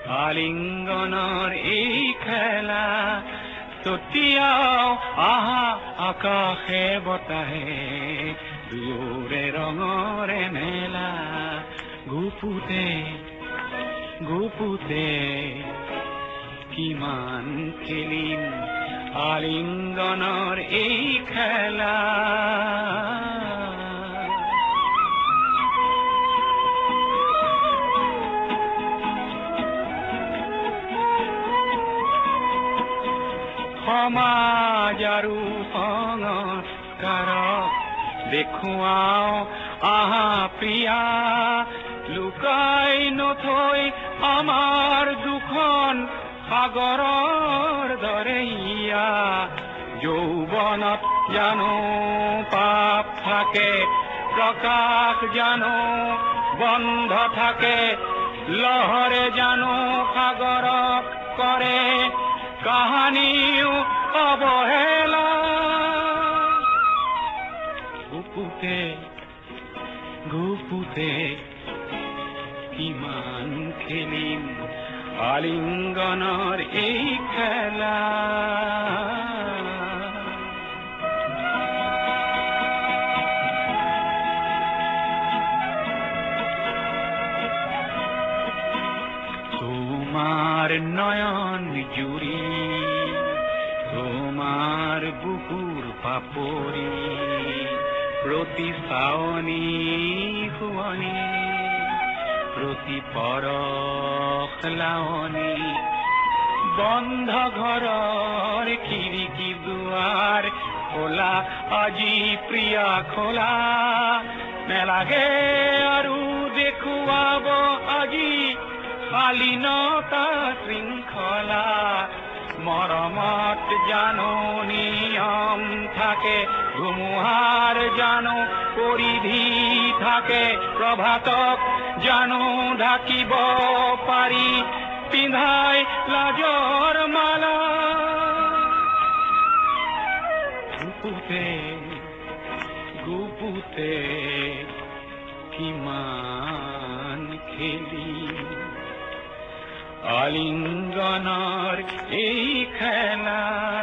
আলিঙ্গনৰ এই খেলা ততিয়াও আহা আকাশে বতাহে দুয়োৰে ৰঙৰে মেলা গুপুতে গুপুতে কিমান খেলিম আলিঙ্গনৰ এই খেলা সমাজ আৰু সংস্কাৰক দেখুৱাও আহা প্ৰিয়া লুকাই নথৈ আমাৰ দুখন সাগৰৰ দৰে ইয়া যৌৱনত জানো পাপ থাকে প্ৰকাশ জানো বন্ধ থাকে লহৰে জানো সাগৰক কৰে কাহানিও অৱহেলা গুপুতে গুপুতে কিমান খেলিম আলিঙ্গনৰ এই খেলা তোমার নয়ন জুড়ি তোমার বুকুর পাপড়ি প্রতি চাৱনি শুৱনি প্রতি পৰশ লাৱনি বন্ধ ঘৰৰ খিৰিকী দুৱাৰ খোলা আজি প্ৰিয়া খোলা নেলাগে আৰু দেখুৱাব আজি শালীনতা শৃংখলা মৰমত জানো নিয়ম থাকে ধুমুহাৰ জানো পৰিধি থাকে প্ৰভাতক জানো ঢাকিব পাৰি পিন্ধাই লাজৰ মালা গুপুতে গুপুতে কিমান খেলি আলিঙ্গনৰ এই খেলা